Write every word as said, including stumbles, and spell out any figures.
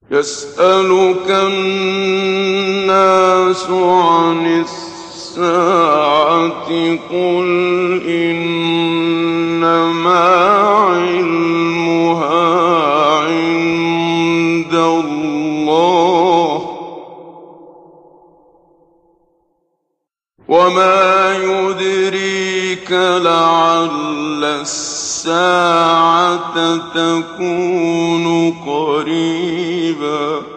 يسألك الناس عن الساعة قل إنما علمها عند الله وما يدريك لعل الساعة تكون قريبا